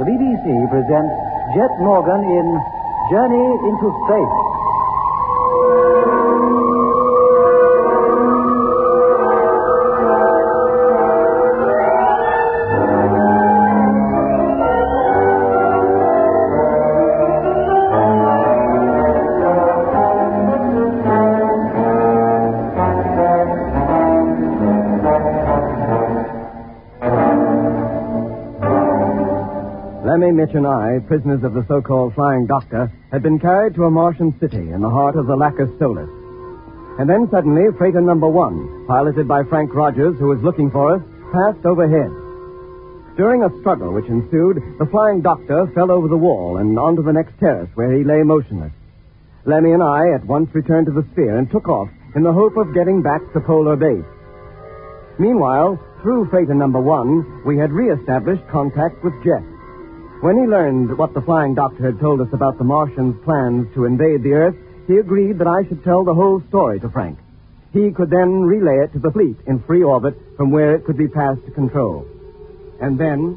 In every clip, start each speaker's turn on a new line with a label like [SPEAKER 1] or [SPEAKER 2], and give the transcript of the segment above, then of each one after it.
[SPEAKER 1] the BBC presents Jet Morgan in Journey into Space.
[SPEAKER 2] Lemmy, Mitch, and I, prisoners of the so-called Flying Doctor, had been carried to a Martian city in the heart of the Lacus Solus. And then suddenly, freighter number 1, piloted by Frank Rogers, who was looking for us, passed overhead. During a struggle which ensued, the Flying Doctor fell over the wall and onto the next terrace, where he lay motionless. Lemmy and I at once returned to the sphere and took off in the hope of getting back to Polar Base. Meanwhile, through freighter number 1, we had re-established contact with Jet. When he learned what the Flying Doctor had told us about the Martians' plans to invade the Earth, he agreed that I should tell the whole story to Frank. He could then relay it to the fleet in free orbit from where it could be passed to control. And then...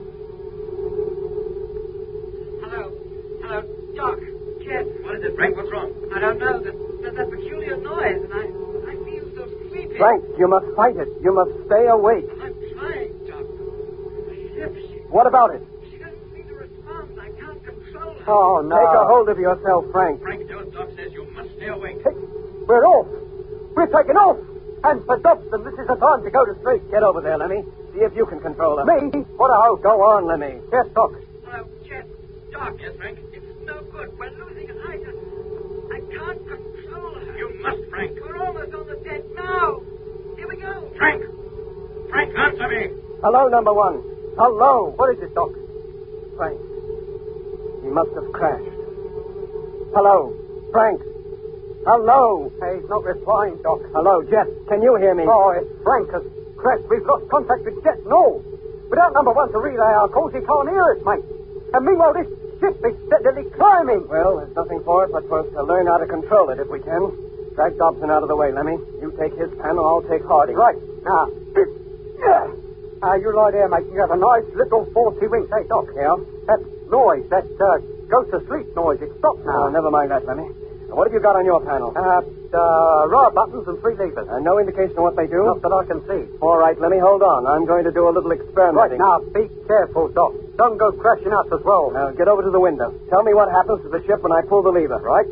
[SPEAKER 3] Hello, Doc, Jet.
[SPEAKER 4] What is it, Frank? What's wrong?
[SPEAKER 3] I don't know. There's that peculiar noise, and I feel so sleepy.
[SPEAKER 2] Frank, you must fight it. You must stay awake.
[SPEAKER 3] I'm trying, Doc. The ship,
[SPEAKER 2] What about it?
[SPEAKER 3] she doesn't seem to respond. I can't control her.
[SPEAKER 2] Oh, no. Take a hold of yourself, Frank.
[SPEAKER 4] Frank, Doc says you must stay awake.
[SPEAKER 2] We're off. We're taking off. And for Dobson, this is the time to go to sleep. Get over there, Lemmy. See if you can control her. Me? What a hoe. Go on, Lemmy. Yes, Doc.
[SPEAKER 3] Hello, Jet. Doc.
[SPEAKER 4] Yes, Frank?
[SPEAKER 3] It's no good. We're losing her. I can't control her.
[SPEAKER 4] You must, Frank.
[SPEAKER 3] We're almost on the deck now. Here we go.
[SPEAKER 4] Frank, answer me.
[SPEAKER 2] Hello, number 1. Hello. What is it, Doc? Frank. He must have crashed. Hello. Frank. Hello. Hey, he's not replying, Doc. Hello, Jet. Can you hear me? Oh, it's Frank has crashed. We've lost contact with Jet. No. Without number 1 to relay our calls, he can't hear us, mate. And meanwhile, this ship is steadily climbing. Well, there's nothing for it but for us to learn how to control it if we can. Drag Dobson out of the way, Lemmy. You take his panel, I'll take Harding. Right. Now, you lie there, mate. You have a nice little 40 winks. Hey, Doc. Yeah? That noise, that go to sleep noise, it's stopped now. Oh, never mind that, Lemmy. Now, what have you got on your panel? Raw buttons and 3 levers. No indication of what they do? Not that I can see. All right, Lemmy, hold on. I'm going to do a little experimenting. Right, now, be careful, Doc. Don't go crashing out as well. Now, get over to the window. Tell me what happens to the ship when I pull the lever, right?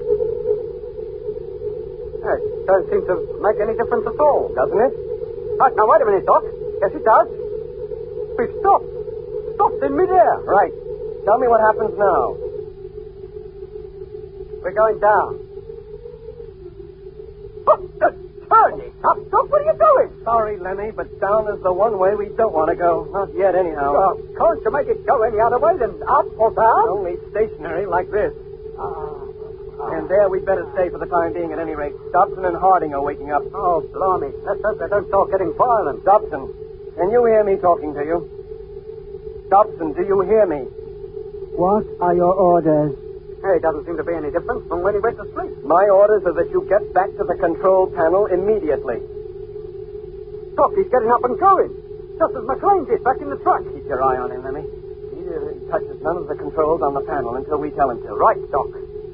[SPEAKER 2] It doesn't seem to make any difference at all. Doesn't it? Right, now, wait a minute, Doc. Yes, it does. We've stopped. Stopped in midair. Right. Tell me what happens now. We're going down. Turn it up, Doc. What are you doing? Sorry, Lemmy, but down is the one way we don't want to go. Not yet, anyhow. Can't you make it go any other way than up or down? Only stationary like this. And there we'd better stay for the time being at any rate. Dobson and Harding are waking up. Oh, blimey. Let's hope they don't start getting violent. Dobson, can you hear me talking to you? Dobson, do you hear me?
[SPEAKER 1] What are your orders?
[SPEAKER 2] Hey, it doesn't seem to be any different from when he went to sleep. My orders are that you get back to the control panel immediately. Doc, he's getting up and going. Just as McLean did back in the truck. Keep your eye on him, Lemmy. He touches none of the controls on the panel until we tell him to. Right, Doc.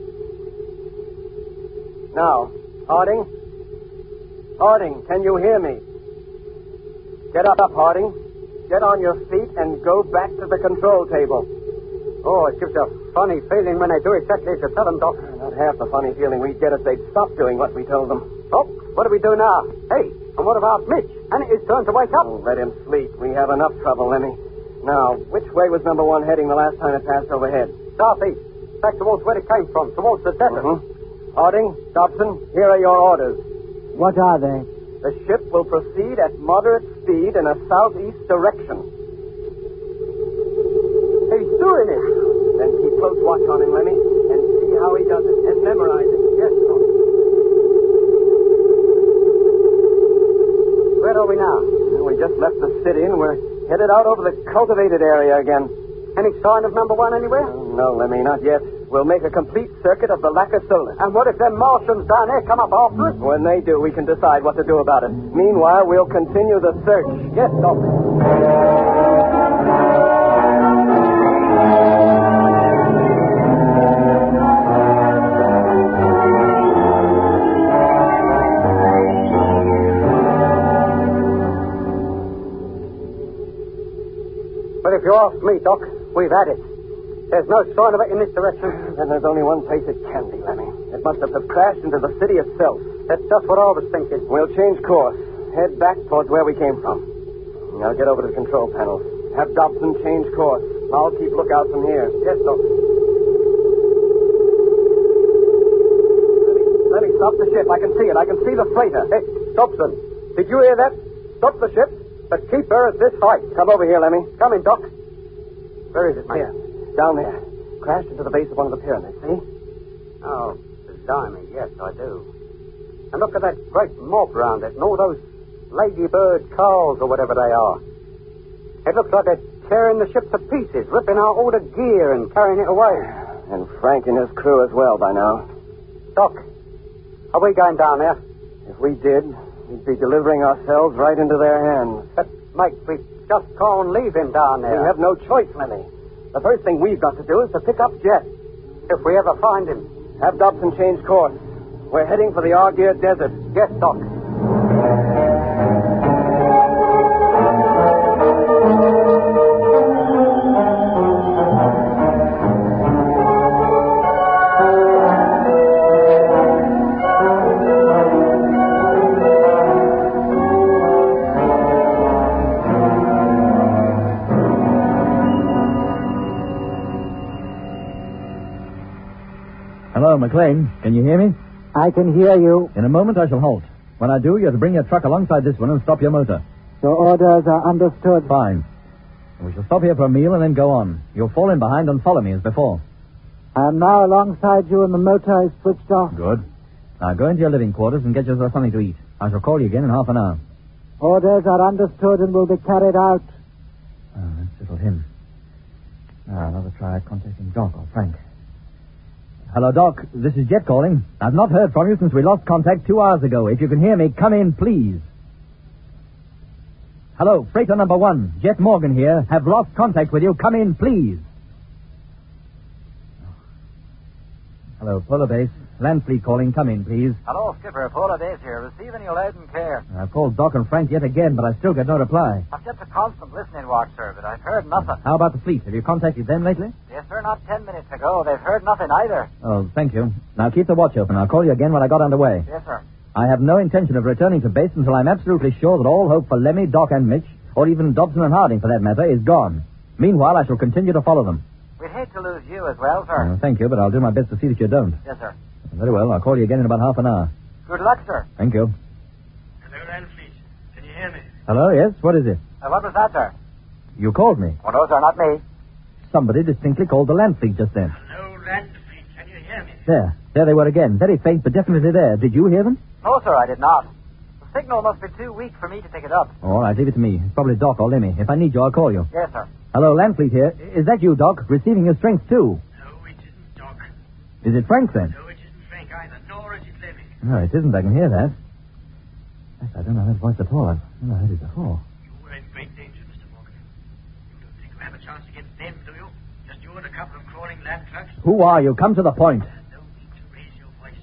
[SPEAKER 2] Now, Harding? Harding, can you hear me? Get up, Harding. Get on your feet and go back to the control table. Oh, it gives a funny feeling when they do exactly as you tell them, Doc. Not half the funny feeling we'd get if they'd stop doing what we told them. Oh, what do we do now? Hey, and what about Mitch? And it's turn to wake up. Oh, let him sleep. We have enough trouble, Lemmy. Now, which way was number 1 heading the last time it passed overhead? Southeast. Back towards where it came from, towards the desert. Harding, Dobson, here are your orders.
[SPEAKER 1] What are they?
[SPEAKER 2] The ship will proceed at moderate speed in a southeast direction. He's doing it. Then keep close watch on him, Lemmy, and see how he does it, and memorize it. Yes, sir. Where are we now? Well, we just left the city, and we're headed out over the cultivated area again. Any sign of number 1 anywhere? No, Lemmy, not yet. We'll make a complete circuit of the Lacus Solus. And what if them Martians down there come up after us? When they do, we can decide what to do about it. Meanwhile, we'll continue the search. Yes, Doctor. you ask me, Doc, we've had it. There's no sign of it in this direction.
[SPEAKER 5] Then there's only one place it can be, Lemmy. It must have crashed into the city itself.
[SPEAKER 2] That's just what I was thinking.
[SPEAKER 5] We'll change course. Head back towards where we came from. Now get over to the control panel. Have Dobson change course. I'll keep lookout from here.
[SPEAKER 2] Yes, Doc.
[SPEAKER 5] Let me stop the ship. I can see it. I can see the freighter.
[SPEAKER 2] Hey, Dobson, did you hear that? Stop the ship, but keep her at this height.
[SPEAKER 5] Come over here, Lemmy.
[SPEAKER 2] Coming, Doc. Where is it, mate?
[SPEAKER 5] Here. Down there. Crashed into the base of one of the pyramids, see?
[SPEAKER 2] Oh, blimey, yes, I do. And look at that great mob round it and all those ladybird cars or whatever they are. It looks like they're tearing the ship to pieces, ripping out all the gear and carrying it away.
[SPEAKER 5] And Frank and his crew as well by now.
[SPEAKER 2] Doc, are we going down there?
[SPEAKER 5] If we did, we'd be delivering ourselves right into their hands.
[SPEAKER 2] But, mate, we just can't leave him down there.
[SPEAKER 5] We have no choice, Lemmy. The first thing we've got to do is to pick up Jet.
[SPEAKER 2] If we ever find him.
[SPEAKER 5] Have Dobson change course. We're heading for the Argyre Desert.
[SPEAKER 2] Yes, Doc.
[SPEAKER 1] Hello, McLean. Can you hear me?
[SPEAKER 6] I can hear you.
[SPEAKER 1] In a moment, I shall halt. When I do, you're to bring your truck alongside this one and stop your motor.
[SPEAKER 6] Your orders are understood.
[SPEAKER 1] Fine. We shall stop here for a meal and then go on. You'll fall in behind and follow me as before.
[SPEAKER 6] I am now alongside you and the motor is switched off.
[SPEAKER 1] Good. Now go into your living quarters and get yourself something to eat. I shall call you again in half an hour.
[SPEAKER 6] Orders are understood and will be carried out.
[SPEAKER 1] That's little him. Now, another try contacting Doc or Frank. Hello, Doc. This is Jet calling. I've not heard from you since we lost contact 2 hours ago. If you can hear me, come in, please. Hello, freighter number 1. Jet Morgan here. Have lost contact with you. Come in, please. Hello, Polar Base. Land Fleet calling. Come in, please.
[SPEAKER 7] Hello, Skipper. Polar Base here. Receiving you loud and clear.
[SPEAKER 1] I've called Doc and Frank yet again, but I still get no reply.
[SPEAKER 7] I've kept a constant listening watch, sir, but I've heard nothing.
[SPEAKER 1] How about the fleet? Have you contacted them lately?
[SPEAKER 7] Yes, sir, not 10 minutes ago. They've heard nothing either.
[SPEAKER 1] Oh, thank you. Now keep the watch open. I'll call you again when I got underway.
[SPEAKER 7] Yes, sir.
[SPEAKER 1] I have no intention of returning to base until I'm absolutely sure that all hope for Lemmy, Doc, and Mitch, or even Dobson and Harding for that matter, is gone. Meanwhile, I shall continue to follow them.
[SPEAKER 7] We'd hate to lose you as well, sir.
[SPEAKER 1] Thank you, but I'll do my best to see that you don't.
[SPEAKER 7] Yes, sir.
[SPEAKER 1] Very well. I'll call you again in about half an hour.
[SPEAKER 7] Good luck, sir.
[SPEAKER 1] Thank you.
[SPEAKER 4] Hello, Land Fleet. Can you hear me?
[SPEAKER 1] Hello, yes? What is it?
[SPEAKER 7] What was that, sir?
[SPEAKER 1] You called me.
[SPEAKER 7] Oh, no, sir, not me.
[SPEAKER 1] Somebody distinctly called the Land Fleet just then.
[SPEAKER 4] Hello, Land Fleet. Can you hear me?
[SPEAKER 1] There they were again. Very faint, but definitely there. Did you hear them?
[SPEAKER 7] No, sir, I did not. The signal must be too weak for me to pick it up.
[SPEAKER 1] All right, leave it to me. It's probably Doc or Lemmy. If I need you, I'll call you.
[SPEAKER 7] Yes, sir.
[SPEAKER 1] Hello, Land Fleet here. Is that you, Doc? Receiving your strength, too.
[SPEAKER 4] No, it isn't, Doc.
[SPEAKER 1] Is it Frank, then?
[SPEAKER 4] No, it isn't Frank either, nor is it Lemmy.
[SPEAKER 1] No, it isn't. I can hear that. Yes, I don't know that voice at all. I've never heard it before.
[SPEAKER 4] You were in great danger, Mr. Morgan. You don't think you have a chance against them, do you? Just you and a couple of crawling land trucks?
[SPEAKER 1] Who are you? Come to the point.
[SPEAKER 4] There's no need to raise your voice.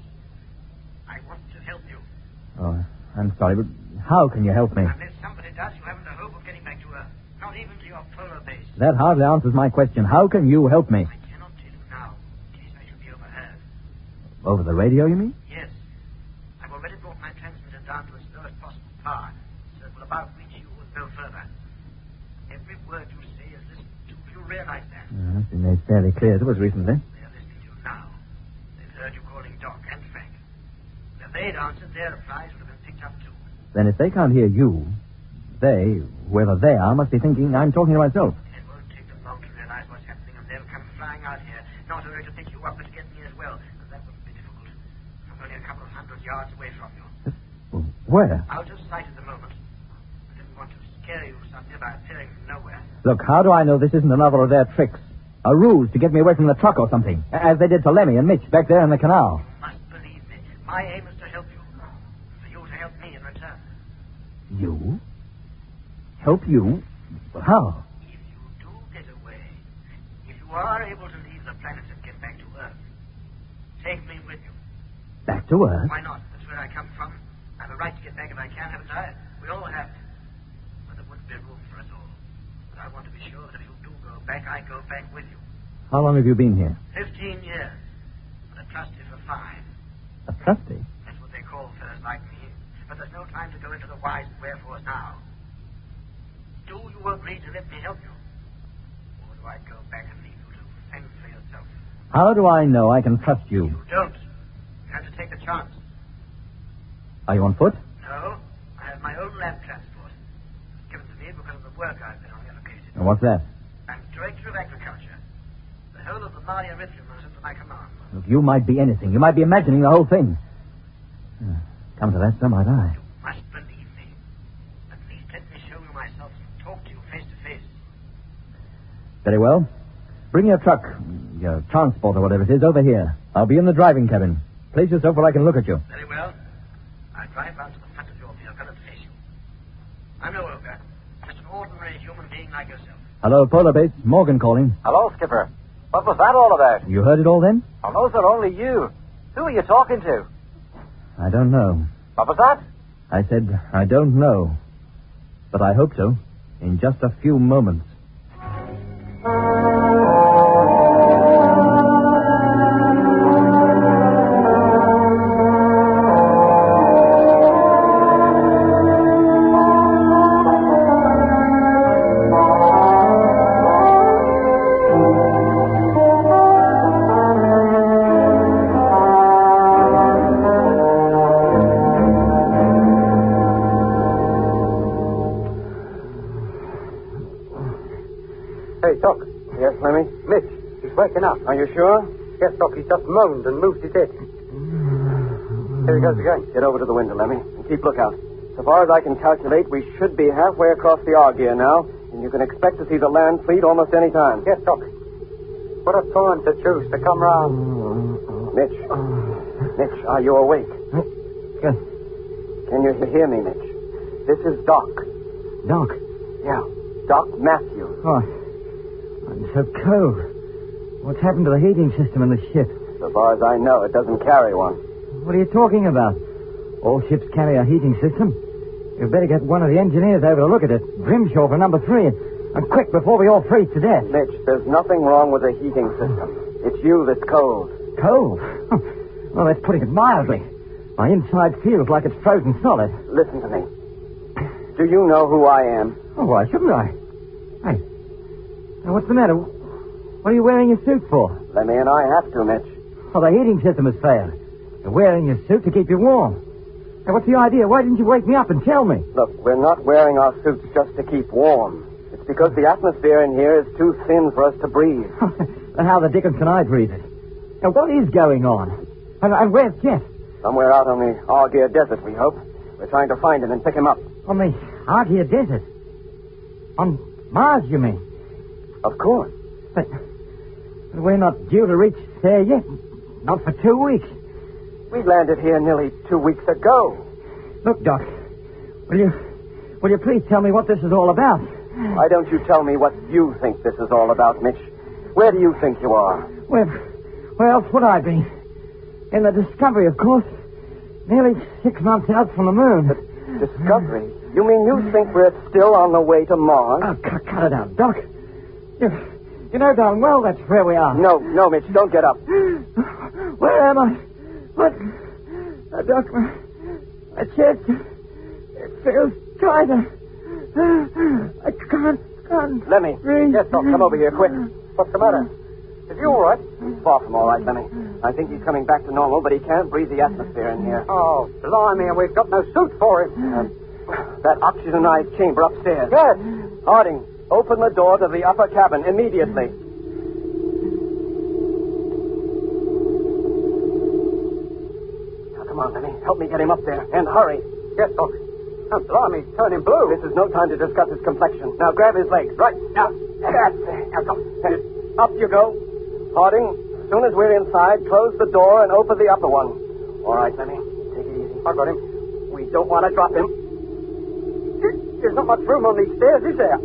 [SPEAKER 4] I want to help you.
[SPEAKER 1] Oh, I'm sorry, but how can you help me?
[SPEAKER 4] Unless somebody does, you haven't a hope of getting back to Earth. Not even to your polar base.
[SPEAKER 1] That hardly answers my question. How can you help me?
[SPEAKER 4] I cannot tell you now, in case I should be overheard.
[SPEAKER 1] Over the radio, you mean?
[SPEAKER 4] Yes. I've already brought my transmitter down to its lowest possible power, so it will about reach you and no further. Every word you say is listened to. You realize that?
[SPEAKER 1] That's been made fairly clear to us recently.
[SPEAKER 4] They're listening to you now. They've heard you calling Doc and Frank. If they'd answered, their replies would have been picked up too.
[SPEAKER 1] Then if they can't hear you, they, whoever they are, must be thinking I'm talking to myself.
[SPEAKER 4] It won't take them long to realize what's happening, and they'll come flying out here, not only to pick you up, but to get me as well. But that wouldn't be difficult. I'm only a couple of 100 yards away from you.
[SPEAKER 1] Where?
[SPEAKER 4] Out of sight at the moment. I didn't want to scare you suddenly by appearing from nowhere.
[SPEAKER 1] Look, how do I know this isn't another of their tricks? A ruse to get me away from the truck or something, as they did to Lemmy and Mitch back there in the canal.
[SPEAKER 4] You must believe me. My aim is to help you. For you to help me in return.
[SPEAKER 1] You? Help you? But how?
[SPEAKER 4] If you do get away, if you are able to leave the planet and get back to Earth, take me with you.
[SPEAKER 1] Back to Earth?
[SPEAKER 4] Why not? That's where I come from. I have a right to get back if I can, haven't I? We all have it. But there wouldn't be room for us all. But I want to be sure that if you do go I go back with you.
[SPEAKER 1] How long have you been here?
[SPEAKER 4] 15 years. But a trustee for 5.
[SPEAKER 1] A trustee?
[SPEAKER 4] That's what they call fellas like me. But there's no time to go into the whys and wherefores now. Do you agree to let me help you? Or do I go back and leave you to fend for yourself?
[SPEAKER 1] How do I know I can trust you?
[SPEAKER 4] You don't. You have to take a chance.
[SPEAKER 1] Are you on foot?
[SPEAKER 4] No. I have my own land transport. Given to me because of the work I've been allocated.
[SPEAKER 1] And what's that?
[SPEAKER 4] I'm Director of Agriculture. The whole of the Mali Erythrium is under my command.
[SPEAKER 1] Look, you might be anything. You might be imagining the whole thing. Come to that, so might I.
[SPEAKER 4] You must believe me. At least let me show you myself and talk to you face to face.
[SPEAKER 1] Very well. Bring your truck, your transport or whatever it is, over here. I'll be in the driving cabin. Place yourself where I can look at you.
[SPEAKER 4] Very well. I'll drive round to the front of your vehicle and face you. I'm no ogre. Just an ordinary human being like yourself.
[SPEAKER 1] Hello, Polar Base. Morgan calling.
[SPEAKER 7] Hello, Skipper. What was that all about?
[SPEAKER 1] You heard it all then?
[SPEAKER 7] Oh, no, sir, only you. Who are you talking to?
[SPEAKER 1] I don't know.
[SPEAKER 7] What was that?
[SPEAKER 1] I said, I don't know. But I hope so. In just a few moments.
[SPEAKER 2] Hey, Doc.
[SPEAKER 5] Yes, Lemmy?
[SPEAKER 2] Mitch, he's waking up.
[SPEAKER 5] Are you sure?
[SPEAKER 2] Yes, Doc, he's just moaned and moved his head. Here he goes again.
[SPEAKER 5] Get over to the window, Lemmy, and keep lookout. So far as I can calculate, we should be halfway across the Argier now, and you can expect to see the land fleet almost any time.
[SPEAKER 2] Yes, Doc. What a time to choose to come round.
[SPEAKER 5] Mitch, are you awake?
[SPEAKER 1] Yes.
[SPEAKER 5] Can you hear me, Mitch? This is Doc.
[SPEAKER 1] Doc.
[SPEAKER 5] Yeah, Doc Matthews.
[SPEAKER 1] Oh, I'm so cold. What's happened to the heating system in the ship?
[SPEAKER 5] So far as I know, it doesn't carry one.
[SPEAKER 1] What are you talking about? All ships carry a heating system. You'd better get one of the engineers over to look at it. Grimshaw for number 3. And quick, before we all freeze to death.
[SPEAKER 5] Mitch, there's nothing wrong with the heating system. It's you that's cold.
[SPEAKER 1] Cold? Well, that's putting it mildly. My inside feels like it's frozen solid.
[SPEAKER 5] Listen to me. Do you know who I am?
[SPEAKER 1] Oh, why shouldn't I? Hey. Now, what's the matter? What are you wearing your suit for?
[SPEAKER 5] Lemmy and I have to, Mitch.
[SPEAKER 1] Oh, the heating system has failed. You're wearing your suit to keep you warm. Now, what's the idea? Why didn't you wake me up and tell me?
[SPEAKER 5] Look, we're not wearing our suits just to keep warm. It's because the atmosphere in here is too thin for us to breathe.
[SPEAKER 1] Then how the dickens can I breathe it? Now, what is going on? And where's Jeff?
[SPEAKER 5] Somewhere out on the Argier Desert, we hope. We're trying to find him and pick him up.
[SPEAKER 1] On the Argier Desert? On Mars, you mean?
[SPEAKER 5] Of course.
[SPEAKER 1] But we're not due to reach there yet. Not for 2 weeks.
[SPEAKER 5] We landed here nearly 2 weeks ago.
[SPEAKER 1] Look, Doc, will you please tell me what this is all about?
[SPEAKER 5] Why don't you tell me what you think this is all about, Mitch? Where do you think you are?
[SPEAKER 1] Where else would I be? In the Discovery, of course. Nearly 6 months out from the moon.
[SPEAKER 5] Discovery? You mean you think we're still on the way to Mars?
[SPEAKER 1] Oh, cut it out, Doc. You know darn well that's where we are.
[SPEAKER 5] No, Mitch, don't get up.
[SPEAKER 1] Where am I? What? Doc, my chest, it feels tighter. I can't.
[SPEAKER 5] Lemmy.
[SPEAKER 1] Breathe.
[SPEAKER 5] Yes, Doc, come over here, quick.
[SPEAKER 2] What's the matter? Is he all right?
[SPEAKER 5] He's far from all right, Lemmy. I think he's coming back to normal, but he can't breathe the atmosphere in here.
[SPEAKER 2] Oh, blimey, and we've got no suit for him.
[SPEAKER 5] That oxygenized chamber upstairs.
[SPEAKER 2] Yes.
[SPEAKER 5] Harding, open the door to the upper cabin immediately. Now, come on, Lemmy. Help me get him up there. And hurry.
[SPEAKER 2] Yes, Doc. Oh, blimey, he's turning blue.
[SPEAKER 5] This is no time to discuss his complexion. Now, grab his legs. Right. Now. That's it. Now, come. Up you go. Harding, as soon as we're inside, close the door and open the upper one. All right, Lemmy. Take it easy.
[SPEAKER 2] I got him.
[SPEAKER 5] We don't want to drop him.
[SPEAKER 2] There's not much room on these stairs, is there?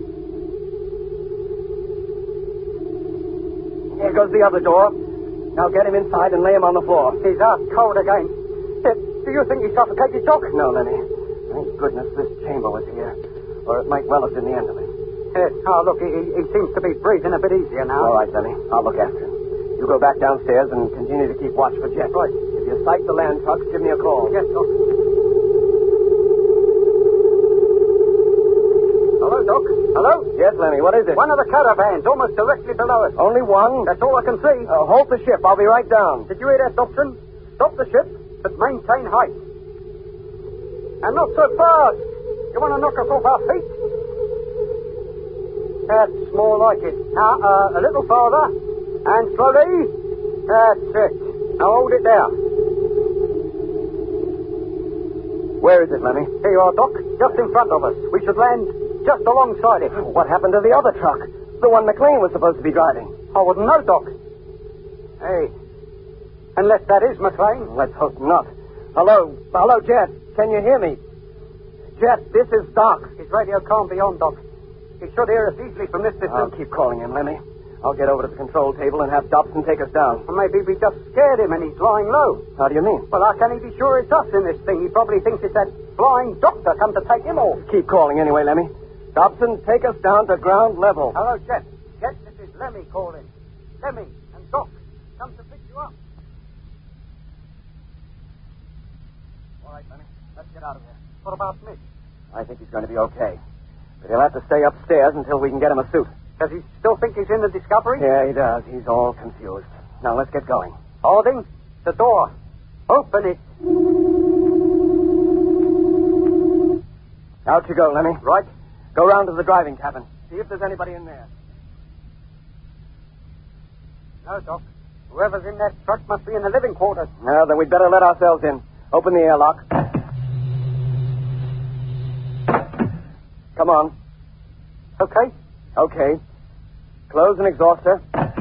[SPEAKER 5] Here goes the other door. Now get him inside and lay him on the floor.
[SPEAKER 2] He's out cold again. Do you think he's suffocated, Doc?
[SPEAKER 5] No, Lenny. Thank goodness this chamber was here. Or it might well have been the end of it.
[SPEAKER 2] Yes. Oh, look, he seems to be breathing a bit easier now.
[SPEAKER 5] All right, Lemmy. I'll look after him. You go back downstairs and continue to keep watch for Jet.
[SPEAKER 2] Right.
[SPEAKER 5] If you sight the land trucks, give me a call.
[SPEAKER 2] Yes, Doc. Hello, Doc. Hello?
[SPEAKER 5] Yes, Lemmy. What is it?
[SPEAKER 2] One of the caravans, almost directly below us.
[SPEAKER 5] Only one?
[SPEAKER 2] That's all I can see.
[SPEAKER 5] Hold the ship. I'll be right down.
[SPEAKER 2] Did you hear that, Dobson? Stop the ship, but maintain height. And not so fast. You want to knock us off our feet? That's more like it. Now, a little farther. And slowly. That's it. Now hold it there.
[SPEAKER 5] Where is it, Lemmy?
[SPEAKER 2] Here you are, Doc. Just in front of us. We should land just alongside it.
[SPEAKER 5] What happened to the other truck? The one McLean was supposed to be driving.
[SPEAKER 2] I wouldn't know, Doc. Hey. Unless that is McLean.
[SPEAKER 5] Let's hope not. Hello, Jet. Can you hear me? Jet, this is Doc.
[SPEAKER 2] His radio can't be on, Doc. He should hear us easily from this distance.
[SPEAKER 5] I'll keep calling him, Lemmy. I'll get over to the control table and have Dobson take us down.
[SPEAKER 2] Or maybe we just scared him and he's lying low.
[SPEAKER 5] How do you mean?
[SPEAKER 2] Well, how can he be sure it's us in this thing? He probably thinks it's that flying doctor come to take him off.
[SPEAKER 5] Keep calling anyway, Lemmy. Dobson, take us down to ground level.
[SPEAKER 2] Hello, Jet. Jet, this is Lemmy calling. Lemmy and Doc come to pick you up.
[SPEAKER 5] All right, Lemmy. Let's get out of here.
[SPEAKER 2] What about Mitch?
[SPEAKER 5] I think he's going to be okay. But he'll have to stay upstairs until we can get him a suit.
[SPEAKER 2] Does he still think he's in the Discovery?
[SPEAKER 5] Yeah, he does. He's all confused. Now, let's get going.
[SPEAKER 2] Harding, the door. Open it.
[SPEAKER 5] Out you go, Lemmy.
[SPEAKER 2] Right.
[SPEAKER 5] Go round to the driving cabin. See if there's anybody in there.
[SPEAKER 2] No, Doc. Whoever's in that truck must be in the living quarters.
[SPEAKER 5] Well, then we'd better let ourselves in. Open the airlock. Come on.
[SPEAKER 2] Okay.
[SPEAKER 5] Okay. Close an exhauster.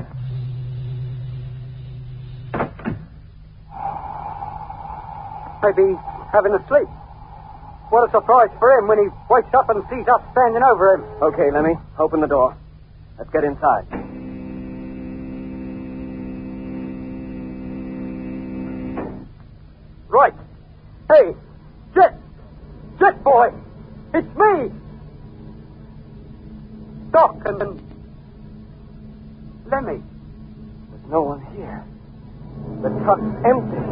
[SPEAKER 2] Maybe he's having a sleep. What a surprise for him when he wakes up and sees us standing over him.
[SPEAKER 5] Okay, Lemmy. Open the door. Let's get inside.
[SPEAKER 2] Right. Hey, Jet! Jet boy! It's me! Doc and Lemmy.
[SPEAKER 5] There's no one here. The truck's empty.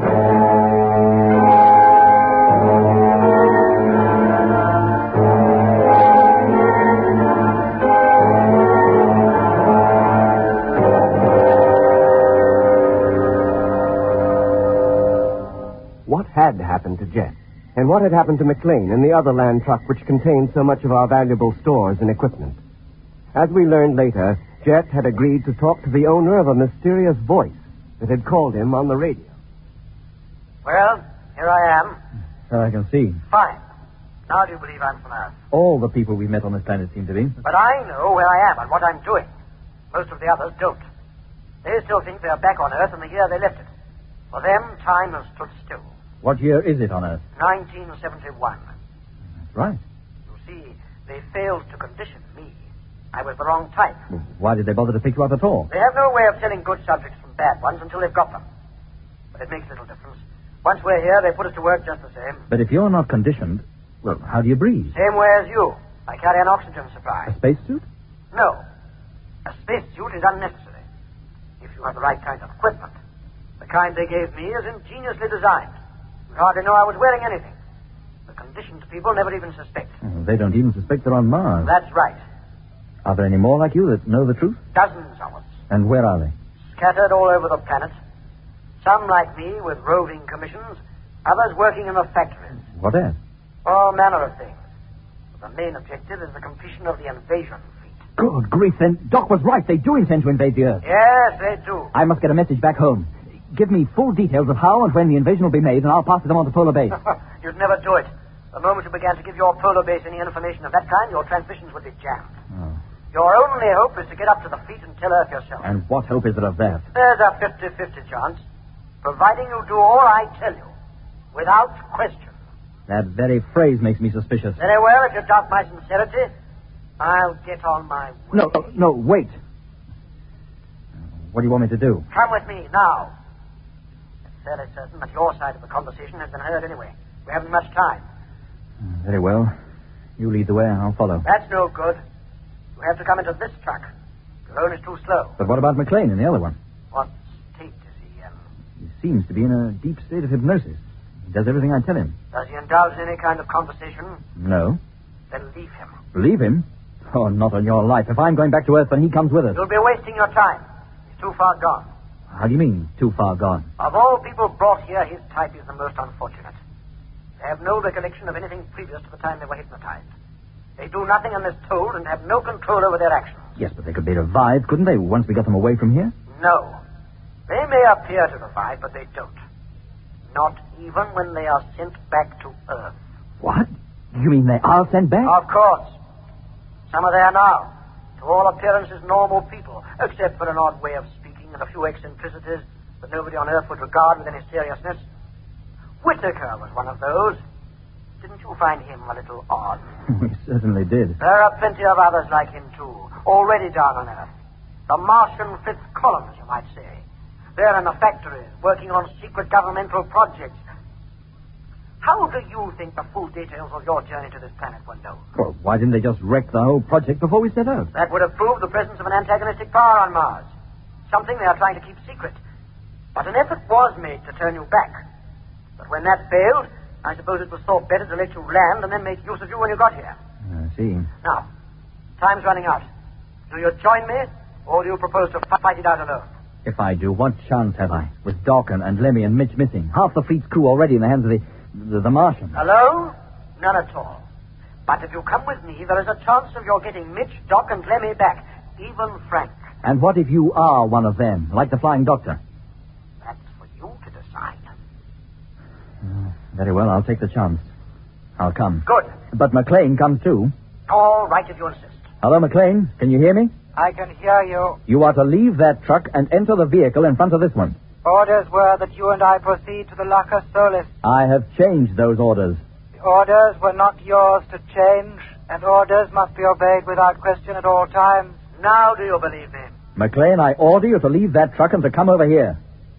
[SPEAKER 8] What had happened to Jet? And what had happened to McLean and the other land truck which contained so much of our valuable stores and equipment? As we learned later, Jet had agreed to talk to the owner of a mysterious voice that had called him on the radio.
[SPEAKER 4] Well, here I am.
[SPEAKER 1] So I can see.
[SPEAKER 4] Fine. Now do you believe I'm from Earth?
[SPEAKER 1] All the people we met on this planet seem to be.
[SPEAKER 4] But I know where I am and what I'm doing. Most of the others don't. They still think they're back on Earth in the year they left it. For them, time has stood still.
[SPEAKER 1] What year is it on Earth?
[SPEAKER 4] 1971.
[SPEAKER 1] That's right.
[SPEAKER 4] You see, they failed to condition me. I was the wrong type.
[SPEAKER 1] Well, why did they bother to pick you up at all?
[SPEAKER 4] They have no way of telling good subjects from bad ones until they've got them. But it makes little difference. Once we're here, they put us to work just the same.
[SPEAKER 1] But if you're not conditioned, well, how do you breathe?
[SPEAKER 4] Same way as you. I carry an oxygen supply.
[SPEAKER 1] A spacesuit?
[SPEAKER 4] No. A spacesuit is unnecessary. If you have the right kind of equipment. The kind they gave me is ingeniously designed. You'd hardly know I was wearing anything. The conditioned people never even suspect.
[SPEAKER 1] Oh, they don't even suspect they're on Mars.
[SPEAKER 4] That's right.
[SPEAKER 1] Are there any more like you that know the truth?
[SPEAKER 4] Dozens of us.
[SPEAKER 1] And where are they?
[SPEAKER 4] Scattered all over the planet. Some like me with roving commissions. Others working in the factories.
[SPEAKER 1] What else?
[SPEAKER 4] All manner of things. The main objective is the completion of the invasion fleet.
[SPEAKER 1] Good grief, then Doc was right. They do intend to invade the Earth.
[SPEAKER 4] Yes, they do.
[SPEAKER 1] I must get a message back home. Give me full details of how and when the invasion will be made, and I'll pass them on to Polar Base.
[SPEAKER 4] You'd never do it. The moment you began to give your Polar Base any information of that kind, your transmissions would be jammed.
[SPEAKER 1] Oh.
[SPEAKER 4] Your only hope is to get up to the fleet and tell Earth yourself.
[SPEAKER 1] And what hope is there of that?
[SPEAKER 4] There's a 50-50 chance, providing you do all I tell you, without question.
[SPEAKER 1] That very phrase makes me suspicious.
[SPEAKER 4] Very well, if you doubt my sincerity, I'll get on my way.
[SPEAKER 1] No, wait. What do you want me to do?
[SPEAKER 4] Come with me, now. It's fairly certain that your side of the conversation has been heard anyway. We haven't much time.
[SPEAKER 1] Very well. You lead the way, I'll follow.
[SPEAKER 4] That's no good. We have to come into this truck. The road is too slow.
[SPEAKER 1] But what about McLean in the other one?
[SPEAKER 4] What state is he in?
[SPEAKER 1] He seems to be in a deep state of hypnosis. He does everything I tell him.
[SPEAKER 4] Does he indulge in any kind of conversation?
[SPEAKER 1] No.
[SPEAKER 4] Then leave him.
[SPEAKER 1] Leave him? Oh, not on your life. If I'm going back to Earth, then he comes with us.
[SPEAKER 4] You'll be wasting your time. He's too far gone.
[SPEAKER 1] How do you mean, too far gone?
[SPEAKER 4] Of all people brought here, his type is the most unfortunate. They have no recollection of anything previous to the time they were hypnotized. They do nothing unless told and have no control over their actions.
[SPEAKER 1] Yes, but they could be revived, couldn't they, once we got them away from here?
[SPEAKER 4] No. They may appear to revive, but they don't. Not even when they are sent back to Earth.
[SPEAKER 1] What? You mean they are sent back?
[SPEAKER 4] Of course. Some are there now. To all appearances, normal people, except for an odd way of speaking and a few eccentricities that nobody on Earth would regard with any seriousness. Whitaker was one of those. Didn't you find him a little odd?
[SPEAKER 1] We certainly did.
[SPEAKER 4] There are plenty of others like him, too, already down on Earth. The Martian fifth column, as you might say. They're in the factories, working on secret governmental projects. How do you think the full details of your journey to this planet were known?
[SPEAKER 1] Well, why didn't they just wreck the whole project before we set out?
[SPEAKER 4] That would have proved the presence of an antagonistic power on Mars. Something they are trying to keep secret. But an effort was made to turn you back. But when that failed, I suppose it was thought better to let you land and then make use of you when you got here.
[SPEAKER 1] I see.
[SPEAKER 4] Now, time's running out. Do you join me, or do you propose to fight it out alone?
[SPEAKER 1] If I do, what chance have I? With Doc and Lemmy and Mitch missing. Half the fleet's crew already in the hands of the Martians.
[SPEAKER 4] Alone? None at all. But if you come with me, there is a chance of your getting Mitch, Doc, and Lemmy back. Even Frank.
[SPEAKER 1] And what if you are one of them, like the Flying Doctor?
[SPEAKER 4] That's for you to decide.
[SPEAKER 1] Very well, I'll take the chance. I'll come.
[SPEAKER 4] Good.
[SPEAKER 1] But McLean comes too.
[SPEAKER 4] All right, if you insist.
[SPEAKER 1] Hello, McLean. Can you hear me?
[SPEAKER 7] I can hear you.
[SPEAKER 1] You are to leave that truck and enter the vehicle in front of this one.
[SPEAKER 7] Orders were that you and I proceed to the Lacus Solis.
[SPEAKER 1] I have changed those orders.
[SPEAKER 7] The orders were not yours to change, and orders must be obeyed without question at all times.
[SPEAKER 4] Now do you believe me?
[SPEAKER 1] McLean, I order you to leave that truck and to come over here.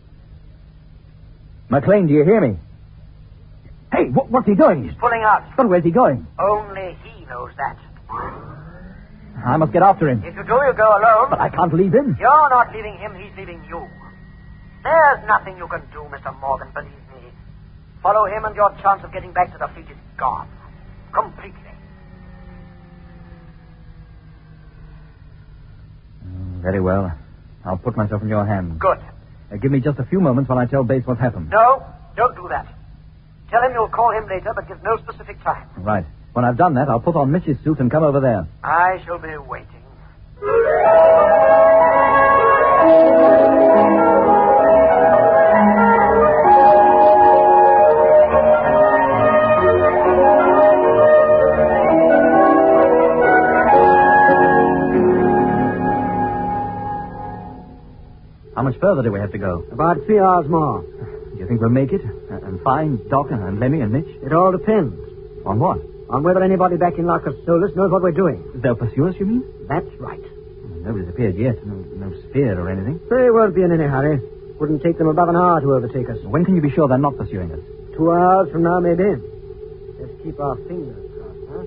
[SPEAKER 1] McLean, do you hear me? Hey, what's he doing?
[SPEAKER 4] He's pulling out.
[SPEAKER 1] But where's he going?
[SPEAKER 4] Only he knows that.
[SPEAKER 1] I must get after him.
[SPEAKER 4] If you do, you go alone.
[SPEAKER 1] But I can't leave him.
[SPEAKER 4] You're not leaving him, he's leaving you. There's nothing you can do, Mr. Morgan, believe me. Follow him and your chance of getting back to the fleet is gone. Completely.
[SPEAKER 1] Very well. I'll put myself in your hands.
[SPEAKER 4] Good.
[SPEAKER 1] Give me just a few moments while I tell Bates what's happened.
[SPEAKER 4] No, don't do that. Tell him you'll call him later, but give no specific time.
[SPEAKER 1] Right. When I've done that, I'll put on Mitch's suit and come over there.
[SPEAKER 4] I shall be waiting.
[SPEAKER 1] How much further do we have to go?
[SPEAKER 6] About 3 hours more.
[SPEAKER 1] Do you think we'll make it? And find Doc and Lemmy and Mitch?
[SPEAKER 6] It all depends.
[SPEAKER 1] On what?
[SPEAKER 6] On whether anybody back in Lacus Solis knows what we're doing.
[SPEAKER 1] They'll pursue us, you mean?
[SPEAKER 6] That's right.
[SPEAKER 1] Nobody's appeared yet. No sphere or anything.
[SPEAKER 6] They won't be in any hurry. Wouldn't take them above an hour to overtake us.
[SPEAKER 1] When can you be sure they're not pursuing us?
[SPEAKER 6] 2 hours from now, maybe. Let's keep our fingers crossed, huh?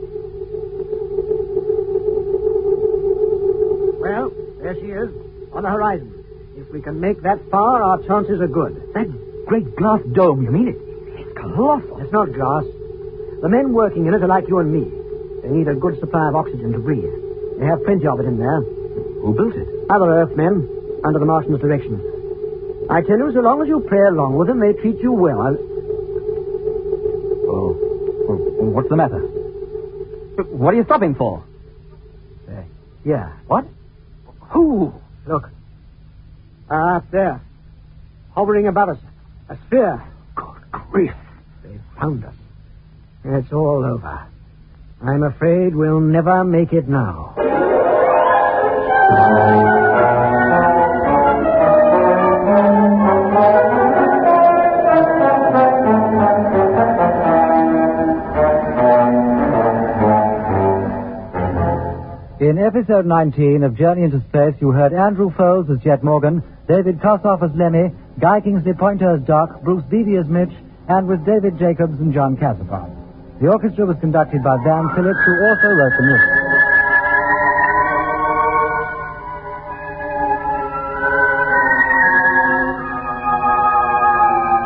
[SPEAKER 6] Well, there she is, on the horizon. If we can make that far, our chances are good.
[SPEAKER 1] That great glass dome, you mean? It's colossal.
[SPEAKER 6] It's not glass. The men working in it are like you and me. They need a good supply of oxygen to breathe. They have plenty of it in there.
[SPEAKER 1] Who built it?
[SPEAKER 6] Other Earthmen, under the Martians' direction. I tell you, so long as you pray along with them, they treat you well.
[SPEAKER 1] Well, what's the matter? What are you stopping for?
[SPEAKER 6] Yeah.
[SPEAKER 1] What? Who?
[SPEAKER 6] Look. Up there. Hovering above us. A sphere.
[SPEAKER 1] Good grief.
[SPEAKER 6] They've found us. It's all over. I'm afraid we'll never make it now.
[SPEAKER 9] In episode 19 of Journey into Space, you heard Andrew Foles as Jet Morgan, David Kossoff as Lemmy, Guy Kingsley Pointer as Doc, Bruce Beatty as Mitch, and with David Jacobs and John Cassapan. The orchestra was conducted by Van Phillips, who also wrote the music.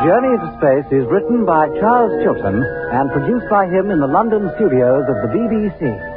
[SPEAKER 9] Journey into Space is written by Charles Chilton and produced by him in the London studios of the BBC.